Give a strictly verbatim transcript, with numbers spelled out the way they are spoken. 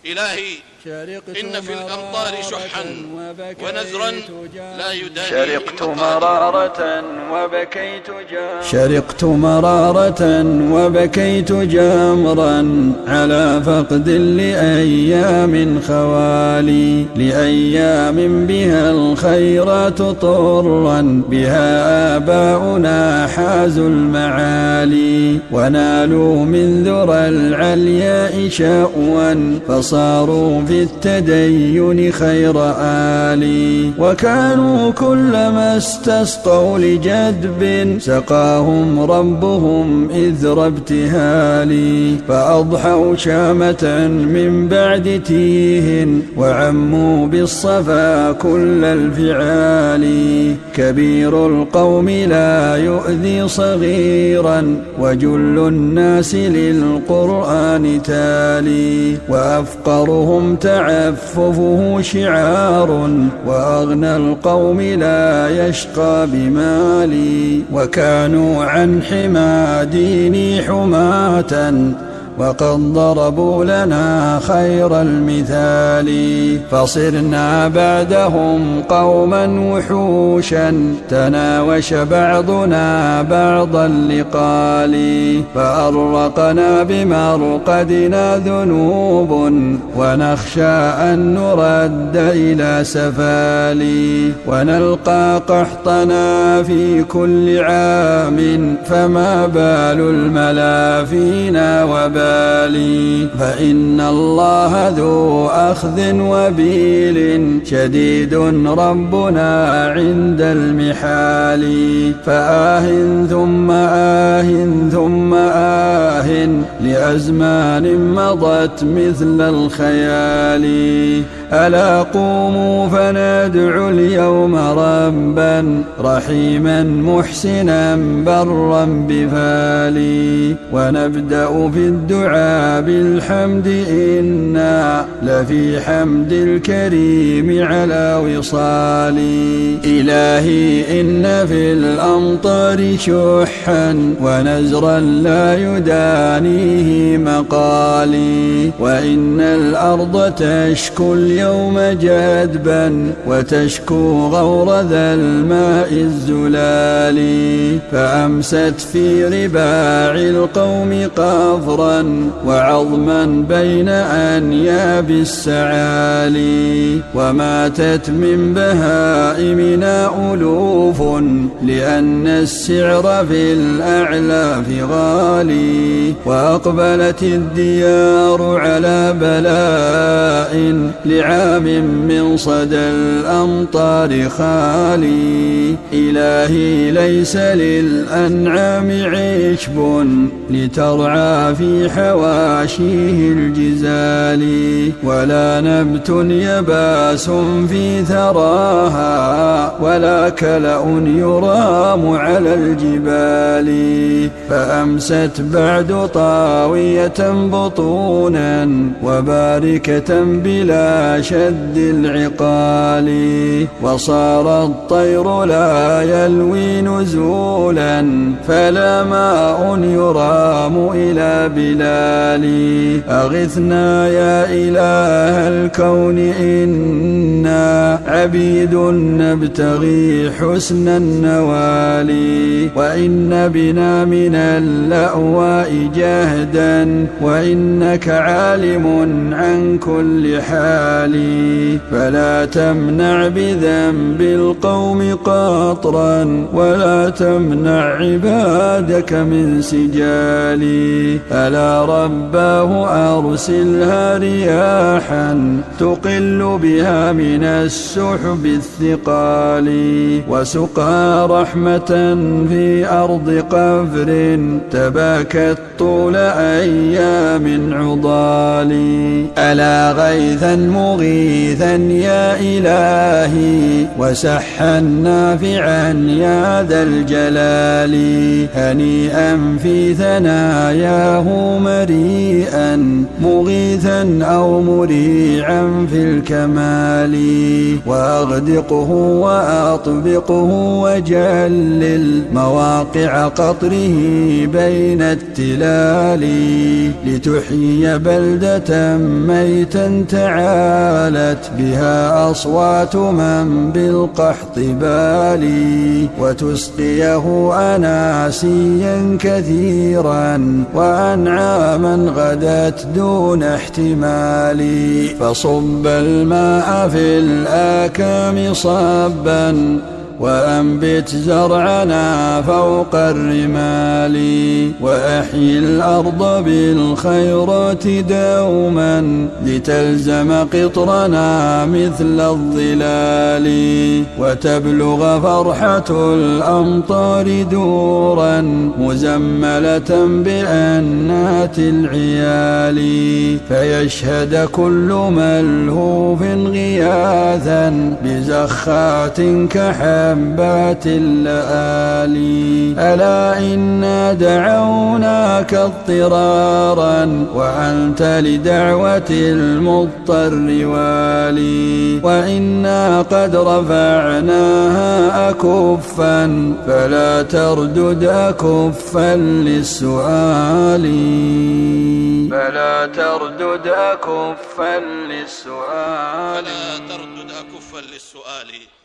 إلهي إن في الأمطار شحا ونزرا لا يداني. شرقت مرارة وبكيت جمرا شرقت مرارة وبكيت جمرا على فقد لأيام خوالي، لأيام بها الخيرات طرا، بها آباؤنا حازوا المعالي، ونالوا من ذرى العلياء شأوا، فصاروا في التدين خير آلي، وكانوا كلما استسقوا لجدب سقاهم ربهم إثر ابتهالي، فأضحوا شامة من بعد تيه، وعموا بالصفا كل الفعال، كبير القوم لا يؤذي صغيرا، وجل الناس للقرآن تالي، وأفقرهم تعففه شعار، وأغنى القوم لا يشقى بمالي، وكانوا عن حمى ديني حماة، وقد ضربوا لنا خير المثال، فصرنا بعدهم قوما وحوشا، تناوش بعضنا بعضا لقال، فأرقنا بمرقدنا ذنوب، ونخشى أن نرد إلى سفالي، ونلقى قحطنا في كل عام، فما بال الملا فينا وبال، فإن الله ذو أخذ وبيل شديد ربنا عند المحال، فآه ثم آه ثم آه لأزمان مضت مثل الخيال، ألا قوموا فندعو اليوم ربا رحيما محسنا برا بفالي، ونبدأ في الدعاء بالحمد، إنا لفي حمد الكريم على وصالي. إلهي إن في الأمطار شحا، ونزرا لا يدانيه مقالي، وإن الأرض تشكو اليوم جدبا، وتشكو غور ذا الماء الزلال، فأمست في رباع القوم قفرا، وعظما بين أنياب السعالي، وماتت من بهائمنا ألوف، لأن السعر في الأعلاف غالي، وأقبلت الديار على بلاء، لعام من صدى الأمطار خالي، إلهي ليس للأنعام عشب، لترعى في حواشيه الجزال، ولا نبت يباس في ثراها، ولا كلأ يرام على الجبال، فأمست بعد طاوية بطونا، وباركة بلا شد العقال، وصار الطير لا يلوي نزولا، فلا ماء يرام إلى بلالي، أغثنا يا إله الكون إنا عبيد نبتغي حسن النوالي، وإن بنا من اللأواء جهدا، وإنك عالم عن كل حال، فلا تمنع بذنب القوم قطرا، ولا تمنع عبادك من سجالي، ألا رباه أرسلها رياحا، تقل بها من السحب الثقال، وسقى رحمة في أرض قفر، تباكت طول أيام عضالي، ألا غيثا مغيثا يا إلهي، وسحا نافعا يا ذا الجلال، هنيئا في ثناياه مريئا، مغيثا أو مريعا في الكمال، وأغدقه وأطبقه وجلل مواقع قطره بين التلال. الظلال لتحيي بلدة ميتا تعالت بها أصوات من بالقحط بالي وتسقيه أناسيا كثيرا وأنعاما غدت دون احتمال فصب الماء في الآكام صبا وأنبت زرعنا فوق الرمال وأحيي الأرض بالخيرات دوما لتلزم قطرنا مثل الظلال وتبلغ فرحة الأمطار دورا مزملة بأنات العيال فيشهد كل ملهوف غياثا بزخات كحب حبات اللآلي ألا إنا دعوناك اضطرارا وأنت لدعوة المضطر والي وإنا قد رفعناها أكفا فلا تردد أكفا للسؤال فلا تردد أكفا للسؤال فلا تردد أكفا للسؤال